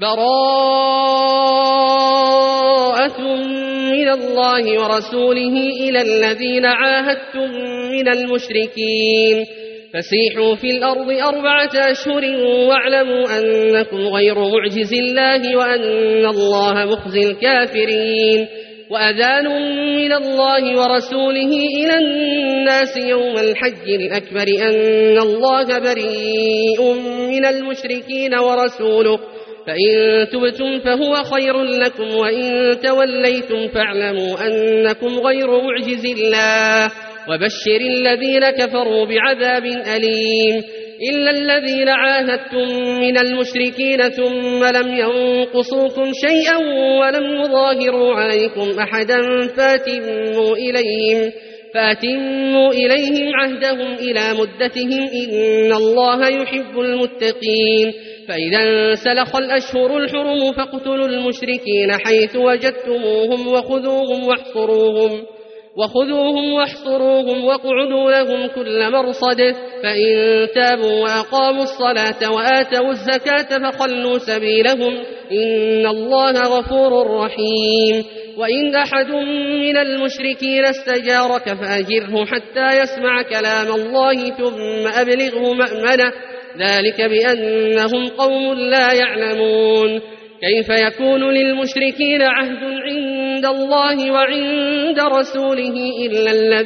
براءة من الله ورسوله إلى الذين عاهدتم من المشركين فسيحوا في الأرض 4 أشهر واعلموا أنكم غير معجز الله وأن الله مخزي الكافرين وأذان من الله ورسوله إلى الناس يوم الحج الأكبر أن الله بريء من المشركين ورسوله فإن تبتم فهو خير لكم وإن توليتم فاعلموا أنكم غير معجز الله وبشر الذين كفروا بعذاب أليم إلا الذين عاهدتم من المشركين ثم لم ينقصوكم شيئا ولم يظاهروا عليكم أحدا فأتموا إليهم عهدهم إلى مدتهم إن الله يحب المتقين فإذا انسلخ الأشهر الحرم فاقتلوا المشركين حيث وجدتموهم وخذوهم واحصروهم واقعدوا لهم كل مرصد فإن تابوا وأقاموا الصلاة وآتوا الزكاة فخلوا سبيلهم إن الله غفور رحيم وإن أحد من المشركين استجارك فأجره حتى يسمع كلام الله ثم أبلغه مأمنه ذلك بأنهم قوم لا يعلمون كيف يكون للمشركين عهد عند الله وعند رسوله إلا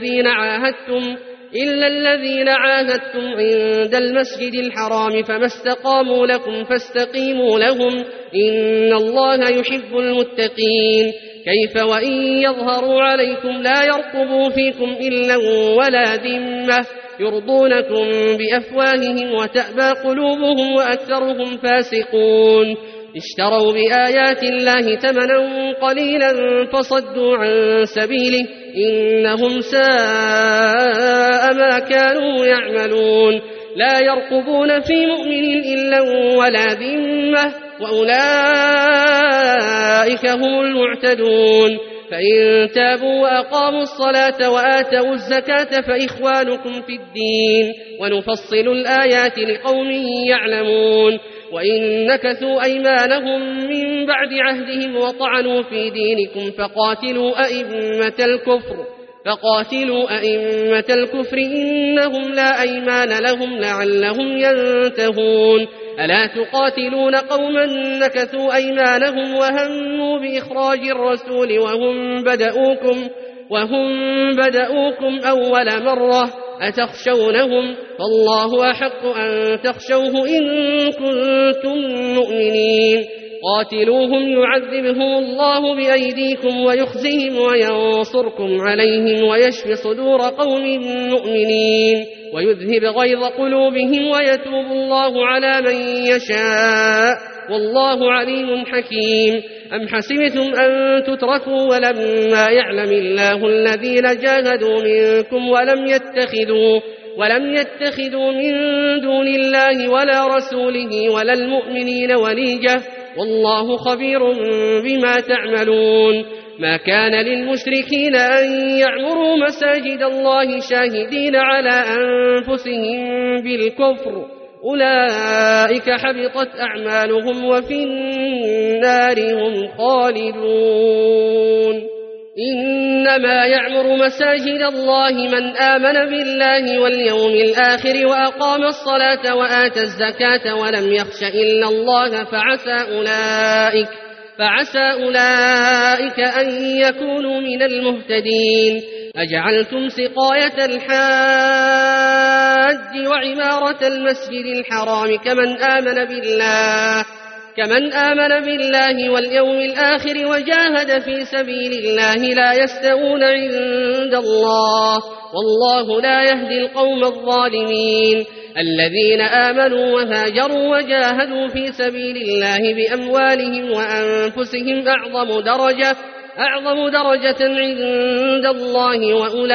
الذين عاهدتم عند المسجد الحرام فما استقاموا لكم فاستقيموا لهم إن الله يحب المتقين كيف وإن يظهروا عليكم لا يرقبوا فيكم إلا ولا ذمة يرضونكم بأفواههم وتأبى قلوبهم وأكثرهم فاسقون اشتروا بآيات الله ثمنا قليلا فصدوا عن سبيله إنهم ساء ما كانوا يعملون لا يرقبون في مؤمن إلا ولا ذمة وأولئك هم المعتدون فإن تابوا وأقاموا الصلاة وآتوا الزكاة فإخوانكم في الدين ونفصل الآيات لقوم يعلمون وإن نكثوا أيمانهم من بعد عهدهم وطعنوا في دينكم فقاتلوا أئمة الكفر إنهم لا أيمان لهم لعلهم ينتهون ألا تقاتلون قوما نكثوا أيمانهم وهموا بإخراج الرسول وهم بدؤوكم أول مرة أتخشونهم فالله أحق أن تخشوه إن كنتم مؤمنين قاتلوهم يعذبهم الله بأيديكم ويخزهم وينصركم عليهم ويشف صدور قوم مؤمنين ويذهب غيظ قلوبهم ويتوب الله على من يشاء والله عليم حكيم أم حسبتم أن تتركوا ولما يعلم الله الذين جاهدوا منكم ولم يتخذوا من دون الله ولا رسوله ولا المؤمنين وليجة والله خبير بما تعملون ما كان للمشركين أن يعمروا مساجد الله شاهدين على أنفسهم بالكفر أولئك حبطت أعمالهم وفي النار هم خالدون إنما يعمر مساجد الله من آمن بالله واليوم الآخر وأقام الصلاة وآتى الزكاة ولم يخش إلا الله فعسى أولئك أن يكونوا من المهتدين أجعلتم سقاية الحاج وعمارة المسجد الحرام كمن آمن بالله واليوم الآخر وجاهد في سبيل الله لا يستوون عند الله والله لا يهدي القوم الظالمين الذين آمنوا وهاجروا وجاهدوا في سبيل الله بأموالهم وأنفسهم أعظم درجة عند الله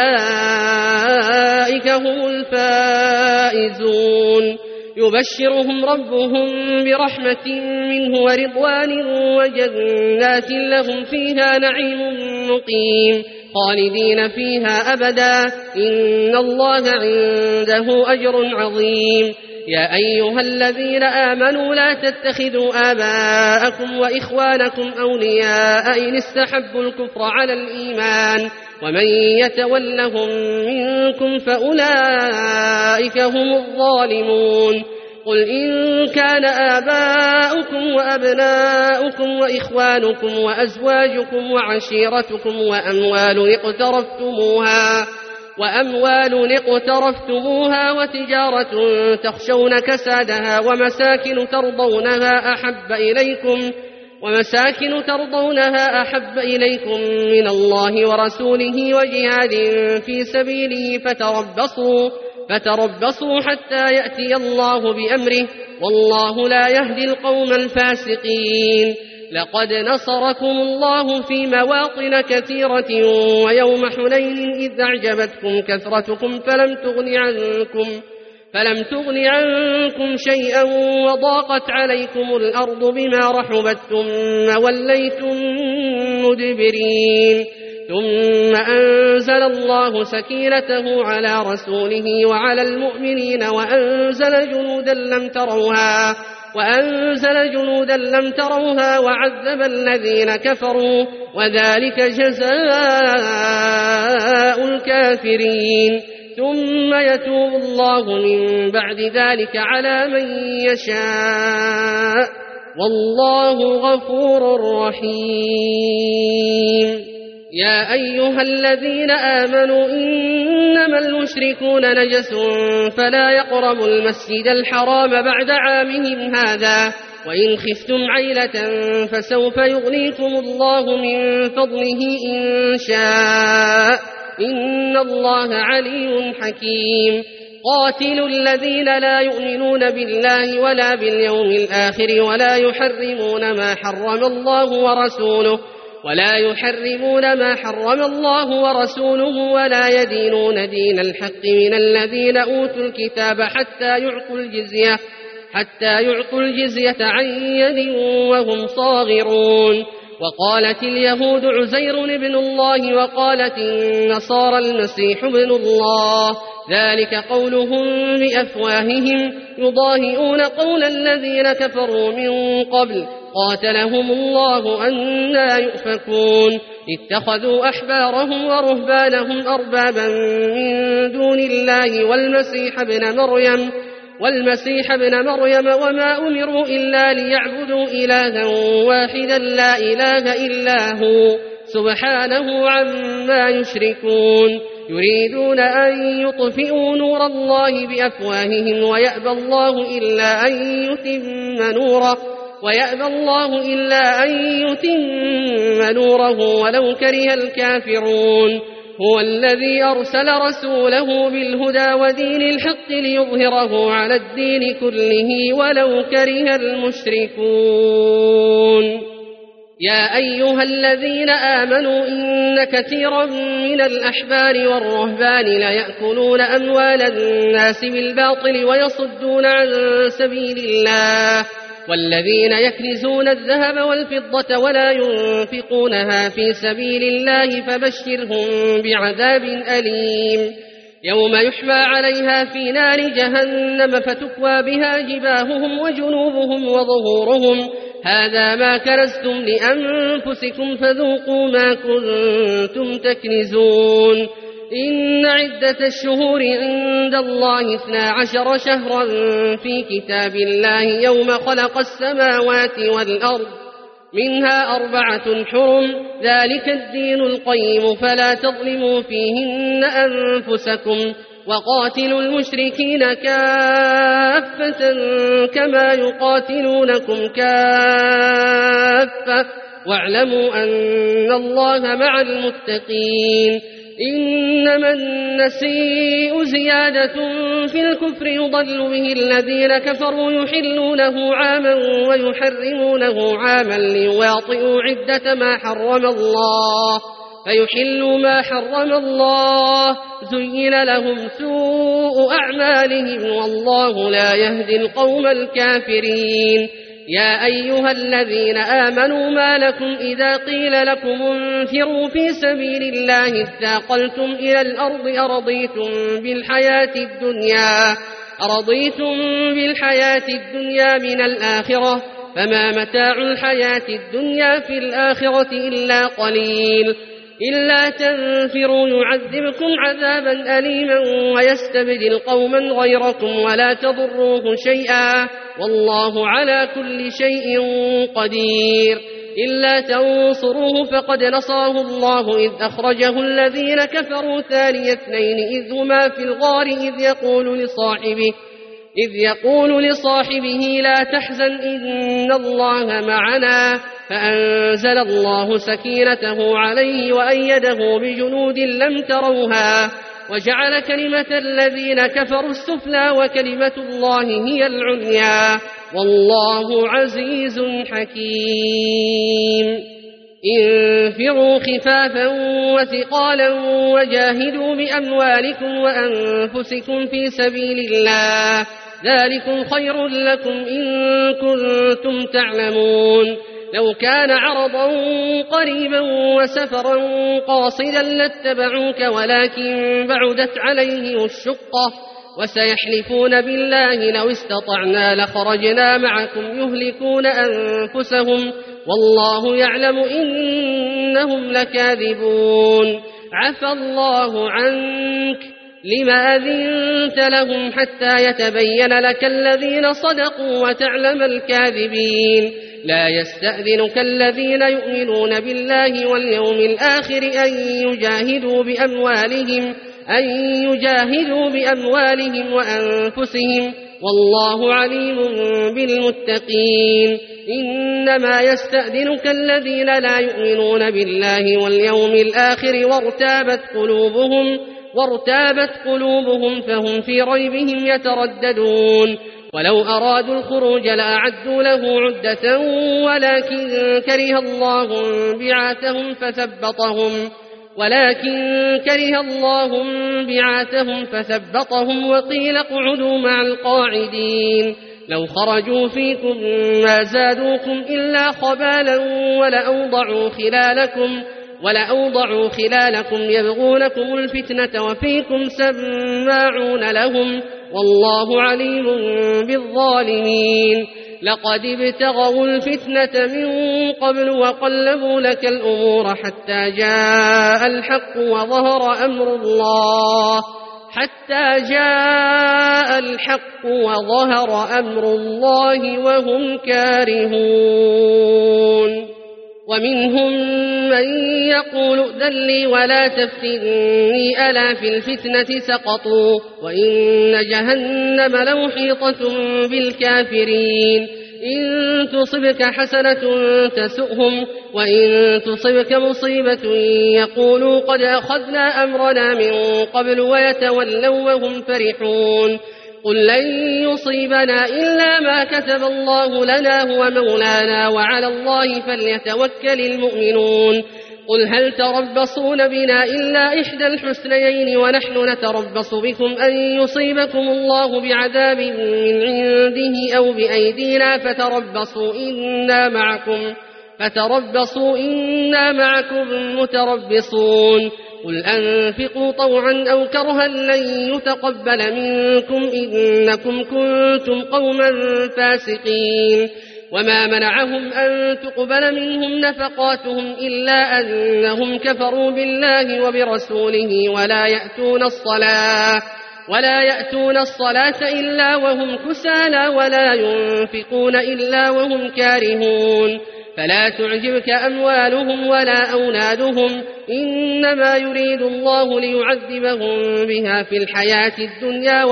وأولئك هم الفائزون يبشرهم ربهم برحمة منه ورضوان وجنات لهم فيها نعيم مقيم خالدين فيها أبدا إن الله عنده أجر عظيم يا أيها الذين آمنوا لا تتخذوا آباءكم وإخوانكم أولياء إن استحبوا الكفر على الإيمان ومن يتولهم منكم فأولئك هم الظالمون قل إن كان آباؤكم وأبناؤكم وإخوانكم وأزواجكم وعشيرتكم وأموال اقترفتموها وتجارة تخشون كسادها ومساكن ترضونها أحب إليكم من الله ورسوله وجهاد في سبيله فتربصوا حتى يأتي الله بأمره والله لا يهدي القوم الفاسقين لقد نصركم الله في مواطن كثيرة ويوم حنين إذ أعجبتكم كثرتكم فلم تغن عنكم شيئا وضاقت عليكم الأرض بما رحبت ثم وليتم مدبرين ثم أنزل الله سكينته على رسوله وعلى المؤمنين وأنزل جنودا لم تروها وعذب الذين كفروا وذلك جزاء الكافرين ثم يتوب الله من بعد ذلك على من يشاء والله غفور رحيم يا أيها الذين آمنوا إنما المشركون نجس فلا يقربوا المسجد الحرام بعد عامهم هذا وإن خفتم عيلة فسوف يغنيكم الله من فضله إن شاء إن الله عليم حكيم قاتلوا الذين لا يؤمنون بالله ولا باليوم الآخر ولا يحرمون ما حرم الله ورسوله ولا يدينون دين الحق من الذين أوتوا الكتاب حتى يعطوا الجزية عن يد وهم صاغرون وقالت اليهود عزير ابن الله وقالت النصارى المسيح ابن الله ذلك قولهم بأفواههم يضاهئون قول الذين كفروا من قبل قاتلهم الله أنى يؤفكون اتخذوا أحبارهم ورهبانهم أربابا من دون الله والمسيح ابن مريم وما أمروا إلا ليعبدوا إلها واحدا لا إله إلا هو سبحانه عما يشركون يريدون أن يطفئوا نور الله بأفواههم ويأبى الله إلا أن يتم نوره ولو كره الكافرون هو الذي أرسل رسوله بالهدى ودين الحق ليظهره على الدين كله ولو كره المشركون يا أيها الذين آمنوا إن كثيرا من الأحبار والرهبان ليأكلون أموال الناس بالباطل ويصدون عن سبيل الله والذين يكنزون الذهب والفضة ولا ينفقونها في سبيل الله فبشرهم بعذاب أليم يوم يحمى عليها في نار جهنم فتكوى بها جباههم وجنوبهم وظهورهم هذا ما كنزتم لأنفسكم فذوقوا ما كنتم تكنزون إن عدة الشهور عند الله 12 شهرا في كتاب الله يوم خلق السماوات والأرض منها 4 حرم ذلك الدين القيم فلا تظلموا فيهن أنفسكم وقاتلوا المشركين كافة كما يقاتلونكم كافة واعلموا أن الله مع المتقين إنما النسيء زيادة في الكفر يضل به الذين كفروا يحلونه عاما ويحرمونه عاما ليواطئوا عدة ما حرم الله فيحلوا ما حرم الله زين لهم سوء أعمالهم والله لا يهدي القوم الكافرين يا أيها الذين آمنوا ما لكم إذا قيل لكم انفروا في سبيل الله اثاقلتم إلى الأرض أرضيتم بالحياة الدنيا من الآخرة فما متاع الحياة الدنيا في الآخرة إلا قليل إلا تنفروا يعذبكم عذابا أليما ويستبدل قوما غيركم ولا تضروه شيئا والله على كل شيء قدير إلا تنصروه فقد نصره الله إذ أخرجه الذين كفروا ثاني اثنين إذ هما في الغار إذ يقول لصاحبه لا تحزن إن الله معنا فأنزل الله سكينته عليه وأيده بجنود لم تروها وجعل كلمة الذين كفروا السفلى وكلمة الله هي العليا والله عزيز حكيم انفروا خفافا وثقالا وجاهدوا بأموالكم وأنفسكم في سبيل الله ذلكم خير لكم إن كنتم تعلمون لو كان عرضا قريبا وسفرا قاصدا لاتبعوك ولكن بعدت عليهم الشقة وسيحلفون بالله لو استطعنا لخرجنا معكم يهلكون أنفسهم والله يعلم إنهم لكاذبون عفى الله عنك لما أذنت لهم حتى يتبين لك الذين صدقوا وتعلم الكاذبين لا يستأذنك الذين يؤمنون بالله واليوم الآخر أن يجاهدوا بأموالهم وأنفسهم والله عليم بالمتقين إنما يستأذنك الذين لا يؤمنون بالله واليوم الآخر وارتابت قلوبهم فهم في ريبهم يترددون ولو أرادوا الخروج لأعدوا له عدة ولكن كره الله بعاثهم فثبطهم وقيل اقعدوا مع القاعدين لو خرجوا فيكم ما زادوكم إلا خبالا ولأوضعوا خلالكم يبغونكم الفتنة وفيكم سماعون لهم والله عليم بالظالمين لقد ابتغوا الفتنة من قبل وقلبوا لك الأمور حتى جاء الحق وظهر أمر الله وهم كارهون ومنهم من يقول ائذن لي ولا تفتني ألا في الفتنة سقطوا وإن جهنم لمحيطة بالكافرين إن تصبك حسنة تسؤهم وإن تصبك مصيبة يقولوا قد أخذنا أمرنا من قبل ويتولوا وهم فرحون قل لن يصيبنا إلا ما كتب الله لنا هو مولانا وعلى الله فليتوكل المؤمنون قل هل تربصون بنا إلا إحدى الحسنيين ونحن نتربص بكم أن يصيبكم الله بعذاب من عنده أو بأيدينا فتربصوا إنا معكم متربصون قل أنفقوا طوعا أو كرها لن يتقبل منكم إنكم كنتم قوما فاسقين وما منعهم أن تقبل منهم نفقاتهم إلا أنهم كفروا بالله وبرسوله ولا يأتون الصلاة إلا وهم كسالى ولا ينفقون إلا وهم كارهون فلا تعجبك أموالهم ولا أولادهم إنما يريد الله ليعذبهم بها في الحياة الدنيا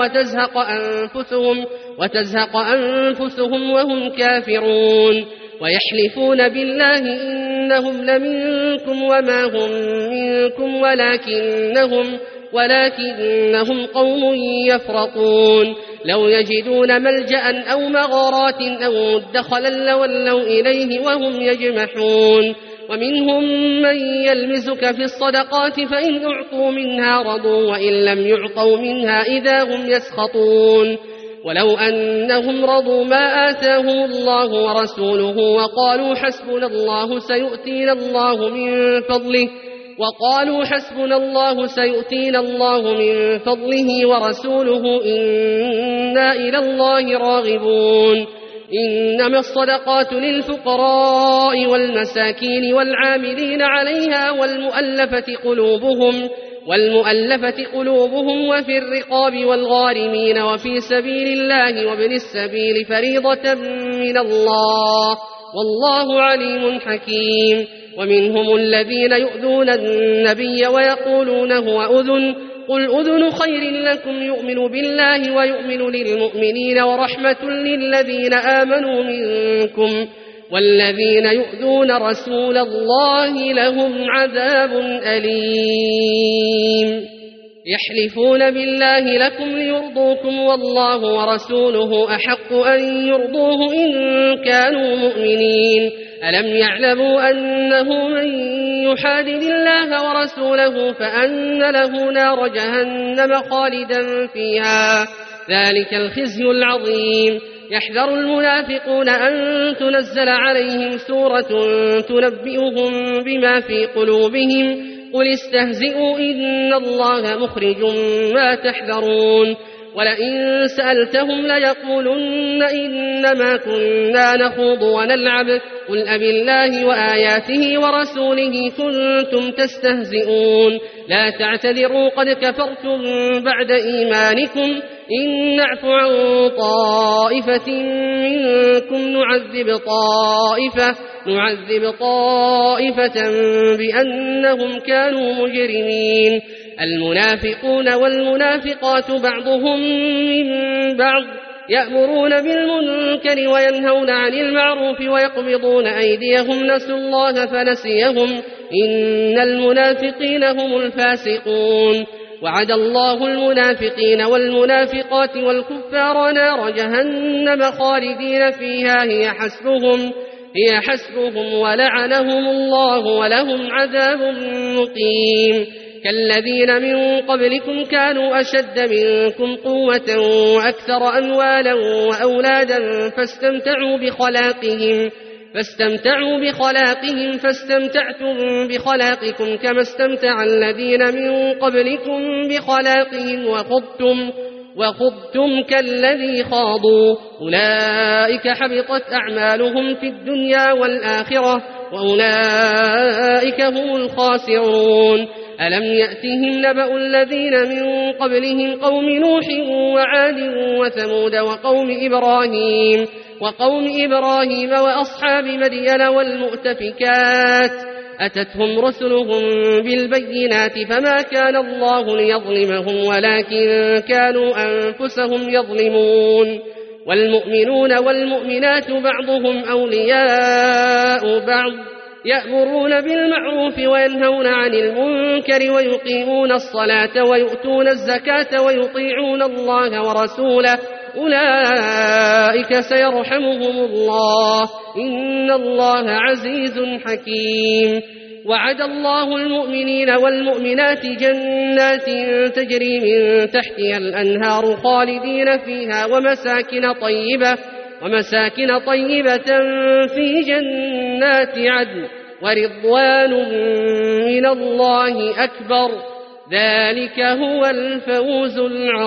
وتزهق أنفسهم وهم كافرون ويحلفون بالله إنهم لمنكم وما هم منكم ولكنهم قوم يفرقون لو يجدون ملجأ أو مغارات أو مدخلا لولوا إليه وهم يجمحون ومنهم من يلمزك في الصدقات فإن أعطوا منها رضوا وإن لم يعطوا منها إذا هم يسخطون ولو أنهم رضوا ما آتاهم الله ورسوله وقالوا حسبنا الله سيؤتينا الله من فضله وقالوا حسبنا الله سيؤتينا الله من فضله ورسوله إنا إلى الله راغبون إنما الصدقات للفقراء والمساكين والعاملين عليها والمؤلفة قلوبهم وفي الرقاب والغارمين وفي سبيل الله وابن السبيل فريضة من الله والله عليم حكيم. ومنهم الذين يؤذون النبي ويقولون هو أذن قل أذن خير لكم يؤمن بالله ويؤمن للمؤمنين ورحمة للذين آمنوا منكم والذين يؤذون رسول الله لهم عذاب أليم. يحلفون بالله لكم ليرضوكم والله ورسوله أحق أن يرضوه إن كانوا مؤمنين. ألم يعلموا أنه من يحادد الله ورسوله فأن له نار جهنم خالدا فيها ذلك الخزي العظيم. يحذر المنافقون أن تنزل عليهم سورة تنبئهم بما في قلوبهم قل استهزئوا إن الله مخرج ما تحذرون. ولئن سألتهم ليقولن إنما كنا نخوض ونلعب قل أبالله وآياته ورسوله كنتم تستهزئون لا تعتذروا قد كفرتم بعد إيمانكم إن نعف عن طائفة منكم نعذب طائفة بأنهم كانوا مجرمين. المنافقون والمنافقات بعضهم من بعض يأمرون بالمنكر وينهون عن المعروف ويقبضون أيديهم نسوا الله فنسيهم إن المنافقين هم الفاسقون. وعد الله المنافقين والمنافقات والكفار نار جهنم خالدين فيها هي حسبهم ولعنهم الله ولهم عذاب مقيم. كالذين من قبلكم كانوا أشد منكم قوة وأكثر أموالا وأولادا فاستمتعوا بخلاقهم فاستمتعتم بخلاقكم كما استمتع الذين من قبلكم بخلاقهم وخضتم كالذي خاضوا أولئك حبطت أعمالهم في الدنيا والآخرة وأولئك هم الخاسرون. ألم يأتهم نبأ الذين من قبلهم قوم نوح وعاد وثمود وقوم إبراهيم وأصحاب مدين والمؤتفكات أتتهم رسلهم بالبينات فما كان الله ليظلمهم ولكن كانوا أنفسهم يظلمون. والمؤمنون والمؤمنات بعضهم أولياء بعض يأمرون بالمعروف وينهون عن المنكر ويقيمون الصلاة ويؤتون الزكاة ويطيعون الله ورسوله أولئك سيرحمهم الله إن الله عزيز حكيم. وعد الله المؤمنين والمؤمنات جنات تجري من تحتها الأنهار خالدين فيها ومساكن طيبة في جنات عدن ورضوان من الله أكبر ذلك هو الفوز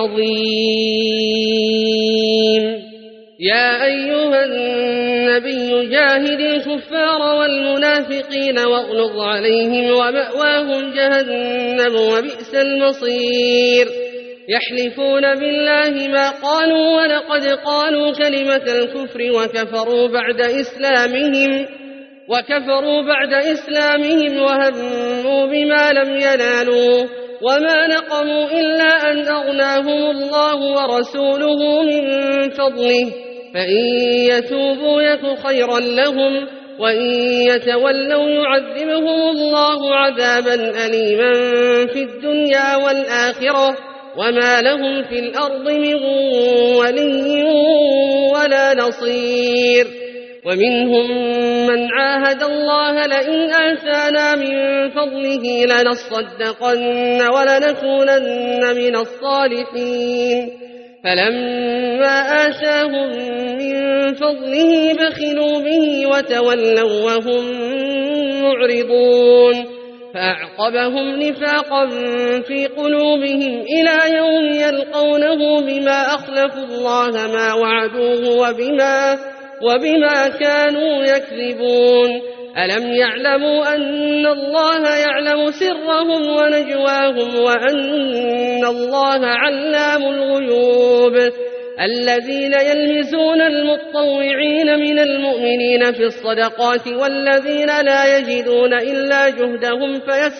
العظيم. يا أيها النبي جاهد الكفار والمنافقين واغلظ عليهم ومأواهم جهنم وبئس المصير. يحلفون بالله ما قالوا ولقد قالوا كلمة الكفر وكفروا بعد إسلامهم وهموا بما لم ينالوا وما نقموا إلا أن أغناهم الله ورسوله من فضله فإن يتوبوا يك خيرا لهم وإن يتولوا يعذبهم الله عذابا أليما في الدنيا والآخرة وما لهم في الأرض من ولي ولا نصير. ومنهم من عاهد الله لئن آتانا من فضله لنصدقن ولنكونن من الصالحين فلما آتاهم من فضله بخلوا به وتولوا وهم معرضون. فأعقبهم نفاقا في قلوبهم إلى يوم يلقونه بما أخلفوا الله ما وعدوه وبما كانوا يكذبون. ألم يعلموا أن الله يعلم سرهم ونجواهم وأن الله علام الغيوب. الذين يلمزون المطوعين من المؤمنين في الصدقات والذين لا يجدون إلا جهدهم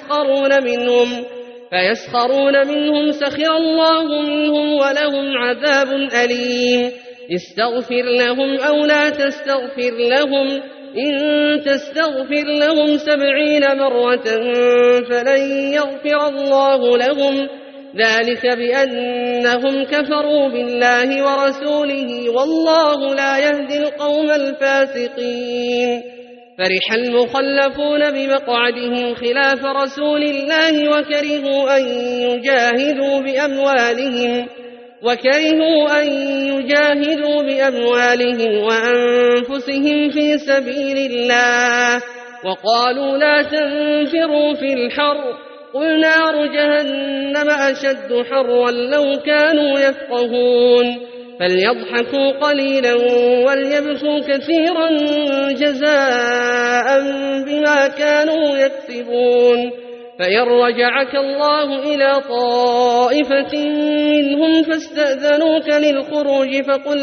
فيسخرون منهم سخر الله منهم ولهم عذاب أليم. استغفر لهم أو لا تستغفر لهم إن تستغفر لهم 70 مرة فلن يغفر الله لهم ذلك بأنهم كفروا بالله ورسوله والله لا يهدي القوم الفاسقين. فرح المخلفون بمقعدهم خلاف رسول الله وكرهوا أن يجاهدوا بأموالهم وأنفسهم في سبيل الله وقالوا لا تنفروا في الحر قل نار جهنم أشد حرا لو كانوا يفقهون. فليضحكوا قليلا وليبكوا كثيرا جزاء بما كانوا يكسبون. فإن رجعك الله إلى طائفة منهم فاستأذنوك للخروج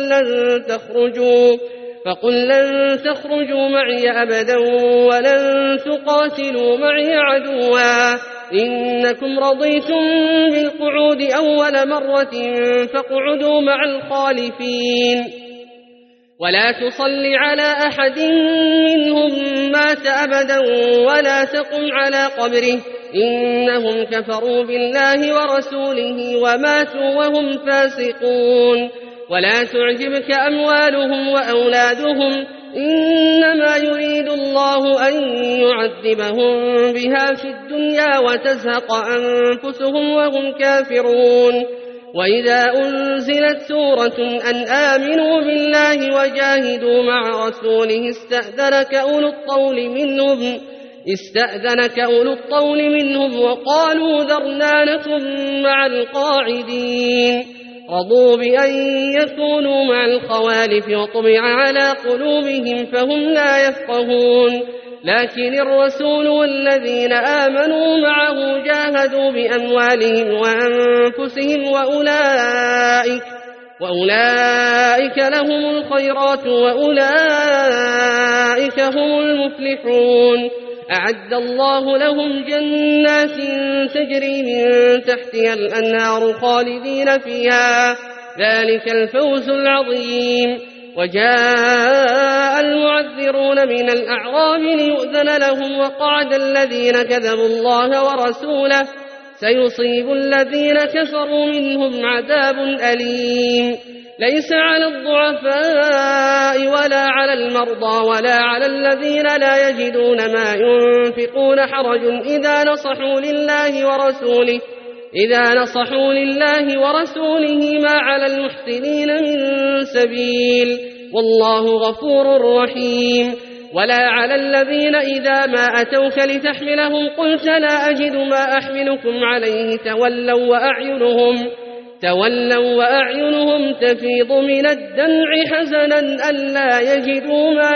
فقل لن تخرجوا معي أبدا ولن تقاتلوا معي عدوا إنكم رضيتم بالقعود أول مرة فاقعدوا مع الخالفين. ولا تصل على أحد منهم مات أبدا ولا تقم على قبره إنهم كفروا بالله ورسوله وماتوا وهم فاسقون. ولا تعجبك أموالهم وأولادهم إنما يريد الله أن يعذبهم بها في الدنيا وتزهق أنفسهم وهم كافرون. وإذا أنزلت سورة أن آمنوا بالله وجاهدوا مع رسوله استأذنك أولو الطول منهم وقالوا ذرنا نكن مع القاعدين. رضوا بأن يكونوا مع الخوالف وطبع على قلوبهم فهم لا يفقهون. لكن الرسول والذين آمنوا معه جاهدوا بأموالهم وأنفسهم وأولئك لهم الخيرات وأولئك هم المفلحون. أعد الله لهم جنات تجري من تحتها الأنهار خالدين فيها ذلك الفوز العظيم. وجاء المعذرون من الأعراب ليؤذن لهم وقعد الذين كذبوا الله ورسوله سيصيب الذين كفروا منهم عذاب أليم. ليس على الضعفاء ولا على المرضى ولا على الذين لا يجدون ما ينفقون حرج إذا نصحوا لله ورسوله ما على المحسنين من سبيل والله غفور رحيم. ولا على الذين إذا ما أتوك لتحملهم قلت لا أجد ما أحملكم عليه تولوا وأعينهم تفيض من الدمع حزنا ألا يجدوا ما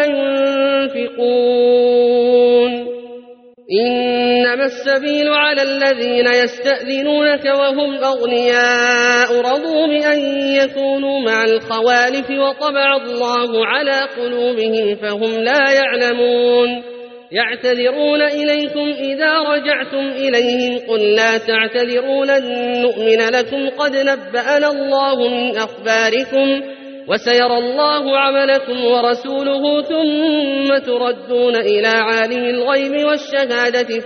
ينفقون. إنما السبيل على الذين يستأذنونك وهم أغنياء رضوا بأن يكونوا مع الخوالف وطبع الله على قلوبهم فهم لا يعلمون. يعتذرون إليكم إذا رجعتم إليهم قل لا تعتذروا لن نؤمن لكم قد نبأنا الله من أخباركم وسيرى الله عملكم ورسوله ثم تردون إلى عالم الغيب والشهادة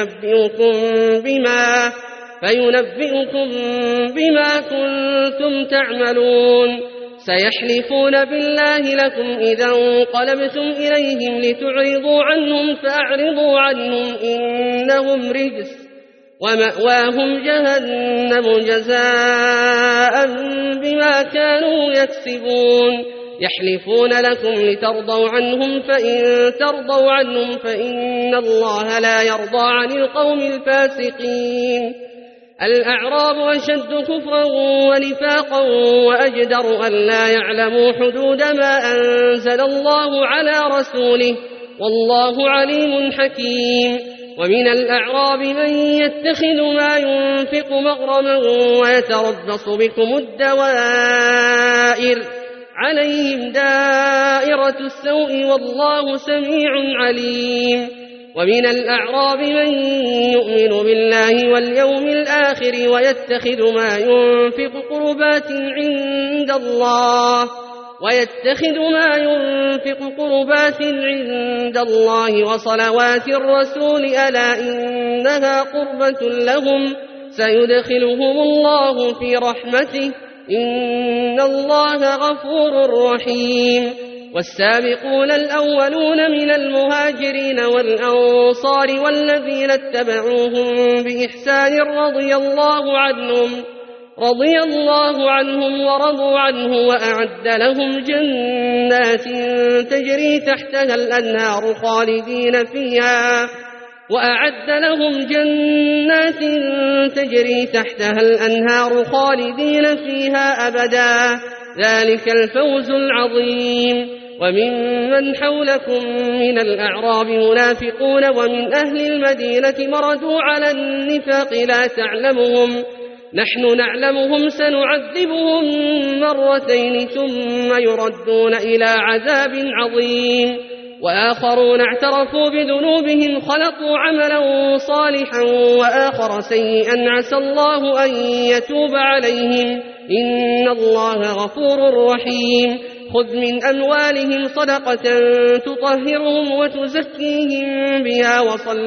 فينبئكم بما كنتم تعملون. سيحلفون بالله لكم إذا انقلبتم إليهم لتعرضوا عنهم فأعرضوا عنهم إنهم رجس ومأواهم جهنم جزاء بما كانوا يكسبون. يحلفون لكم لترضوا عنهم فإن ترضوا عنهم فإن الله لا يرضى عن القوم الفاسقين. الأعراب أشد كفرا ونفاقا وأجدر أن لا يعلموا حدود ما أنزل الله على رسوله والله عليم حكيم. ومن الأعراب من يتخذ ما ينفق مغرما ويتربص بكم الدوائر عليهم دائرة السوء والله سميع عليم. ومن الأعراب من يؤمن بالله واليوم الآخر ويتخذ ما ينفق قربات عند الله وصلوات الرسول ألا إنها قربة لهم سيدخلهم الله في رحمته إن الله غفور رحيم. والسابقون الأولون من المهاجرين والأنصار والذين اتبعوهم بإحسان رضي الله عنهم ورضوا عنه وأعد لهم جنات تجري تحتها الأنهار خالدين فيها أبدا ذلك الفوز العظيم. وممن حولكم من الأعراب منافقون ومن أهل المدينة مردوا على النفاق لا تعلمهم نحن نعلمهم سنعذبهم مرتين ثم يردون إلى عذاب عظيم. وآخرون اعترفوا بذنوبهم خلقوا عملا صالحا وآخر سيئا عسى الله أن يتوب عليهم إن الله غفور رحيم. خذ من أموالهم صدقة تطهرهم وتزكيهم بها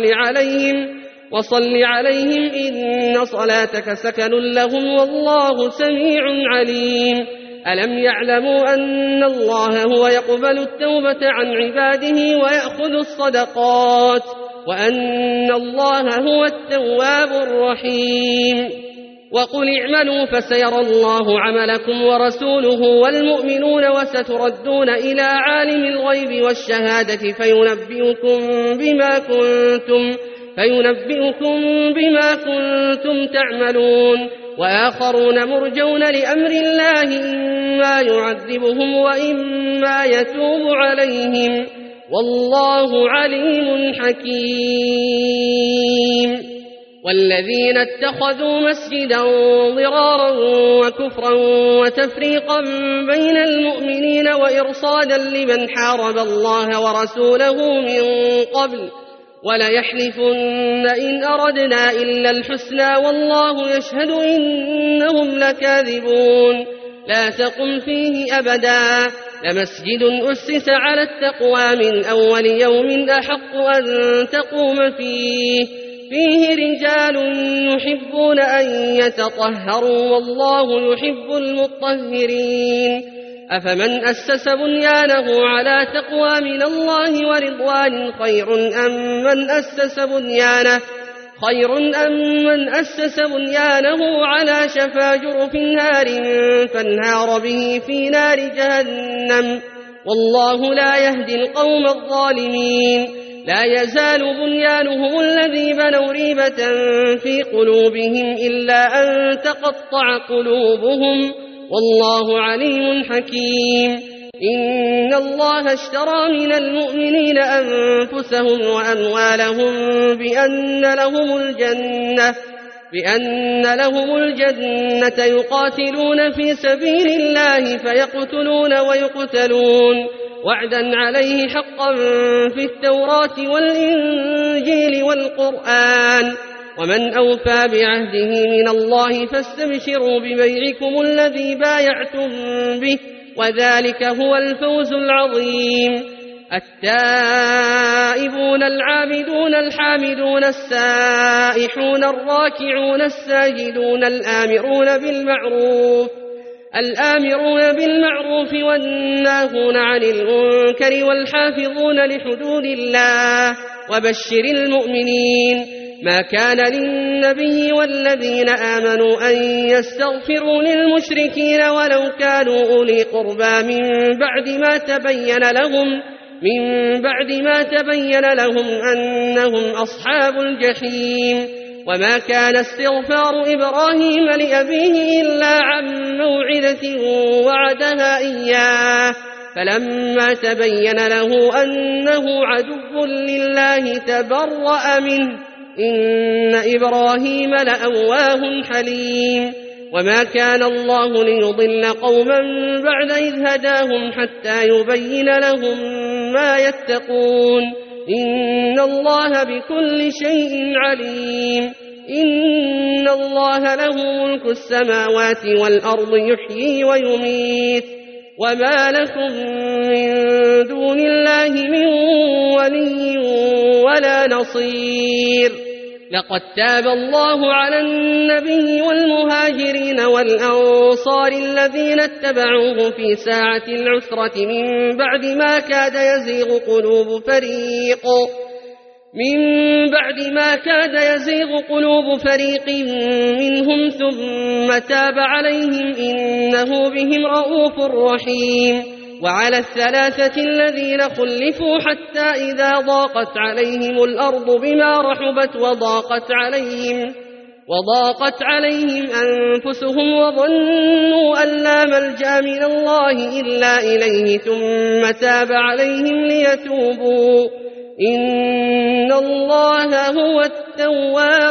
وصل عليهم إن صلاتك سكن لهم والله سميع عليم. ألم يعلموا أن الله هو يقبل التوبة عن عباده ويأخذ الصدقات وأن الله هو التواب الرحيم. وقل اعملوا فسيرى الله عملكم ورسوله والمؤمنون وستردون إلى عالم الغيب والشهادة فينبئكم بما كنتم تعملون. وآخرون مرجون لأمر الله إما يعذبهم وإما يتوب عليهم والله عليم حكيم. والذين اتخذوا مسجدا ضرارا وكفرا وتفريقا بين المؤمنين وإرصادا لمن حارب الله ورسوله من قبل وليحلفن إن أردنا إلا الحسنى والله يشهد إنهم لكاذبون. لا تقم فيه أبدا لمسجد أسس على التقوى من أول يوم أحق أن تقوم فيه رجال يحبون أن يتطهروا والله يحب المطهرين. أفمن أسس بنيانه على تقوى من الله ورضوان خير أم من أسس بنيانه على شفا جرف نار فانهار به في نار جهنم والله لا يهدي القوم الظالمين. لا يزال بنيانهم الذي بنوا ريبة في قلوبهم إلا أن تقطع قلوبهم والله عليم حكيم. إن الله اشترى من المؤمنين أنفسهم وأموالهم بأن لهم الجنة يقاتلون في سبيل الله فيقتلون ويقتلون وعدا عليه حقا في التوراة والإنجيل والقرآن ومن أوفى بعهده من الله فاستبشروا ببيعكم الذي بايعتم به وذلك هو الفوز العظيم. التائبون العابدون الحامدون السائحون الراكعون الساجدون الآمرون بالمعروف والناهون عن المنكر والحافظون لحدود الله وبشر المؤمنين. ما كان للنبي والذين آمنوا أن يستغفروا للمشركين ولو كانوا أولي قربى من بعد ما تبين لهم أنهم أصحاب الجحيم. وما كان استغفار إبراهيم لأبيه إلا عن موعدة وعدها إياه، فلما تبين له أنه عدو لله تبرأ منه، إن إبراهيم لأواه حليم. وما كان الله ليضل قوما بعد إذ هداهم حتى يبين لهم ما يتقون، إن الله بكل شيء عليم. إن الله له ملك السماوات والأرض يحيي ويميت، وما لكم من دون الله من ولي ولا نصير. لقد تاب الله على النبي والمهاجرين والأنصار الذين اتبعوه في ساعة العسرة من بعد ما كاد يزيغ قلوب فريق منهم ثم تاب عليهم إنه بهم رؤوف رحيم. وعلى الثلاثة الذين خلفوا حتى إذا ضاقت عليهم الأرض بما رحبت وضاقت عليهم أنفسهم وظنوا أن لا ملجأ من الله إلا إليه ثم تاب عليهم ليتوبوا، إن الله هو التواب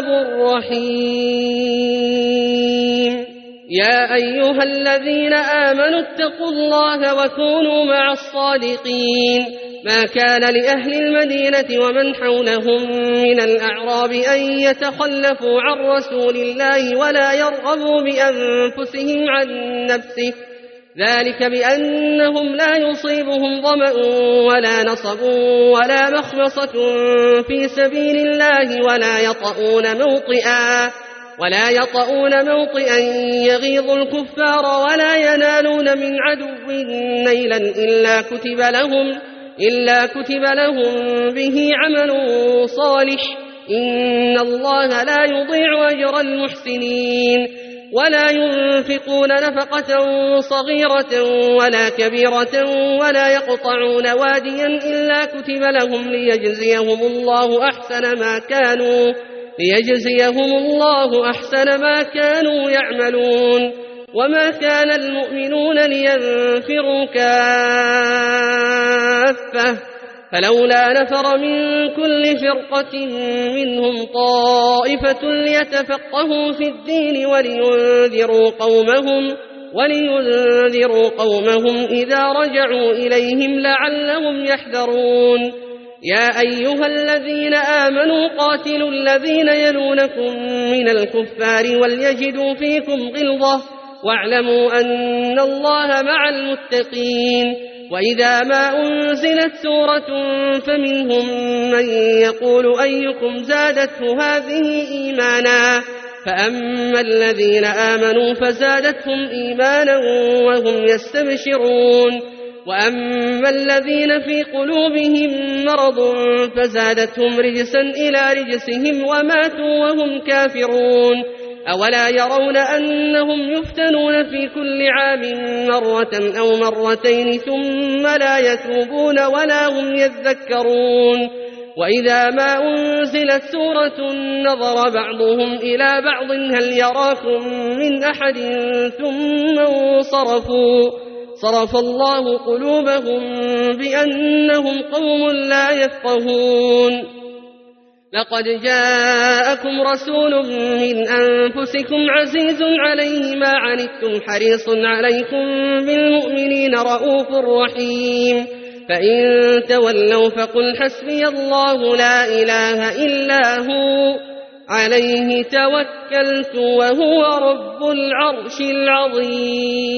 الرحيم. يا أيها الذين آمنوا اتقوا الله وكونوا مع الصادقين. ما كان لأهل المدينة ومن حولهم من الأعراب أن يتخلفوا عن رسول الله ولا يرغبوا بأنفسهم عن نفسه، ذلك بأنهم لا يصيبهم ظمأ ولا نصب ولا مخمصة في سبيل الله ولا يطؤون موطئا يغيظ الكفار ولا ينالون من عدو نيلا إلا كتب لهم به عمل صالح، إن الله لا يضيع أجر المحسنين. ولا ينفقون نفقة صغيرة ولا كبيرة ولا يقطعون واديا إلا كتب لهم ليجزيهم الله أحسن ما كانوا يعملون. وما كان المؤمنون لينفروا كافة، فلولا نفر من كل فرقة منهم طائفة ليتفقهوا في الدين ولينذروا قومهم إذا رجعوا إليهم لعلهم يحذرون. يا أيها الذين آمنوا قاتلوا الذين يلونكم من الكفار وليجدوا فيكم غلظة واعلموا أن الله مع المتقين. وإذا ما أنزلت سورة فمنهم من يقول أيكم زادته هذه إيمانا، فأما الذين آمنوا فزادتهم إيمانا وهم يستبشرون، وأما الذين في قلوبهم مرض فزادتهم رجسا إلى رجسهم وماتوا وهم كافرون. أولا يرون أنهم يفتنون في كل عام مرة أو مرتين ثم لا يتوبون ولا هم يذكرون. وإذا ما أنزلت سورة نظر بعضهم إلى بعض هل يراكم من أحد ثم انصرفوا، صرف الله قلوبهم بأنهم قوم لا يفقهون. لقد جاءكم رسول من أنفسكم عزيز عليه ما عنتم حريص عليكم بالمؤمنين رؤوف رحيم. فإن تولوا فقل حسبي الله لا إله إلا هو عليه توكلت وهو رب العرش العظيم.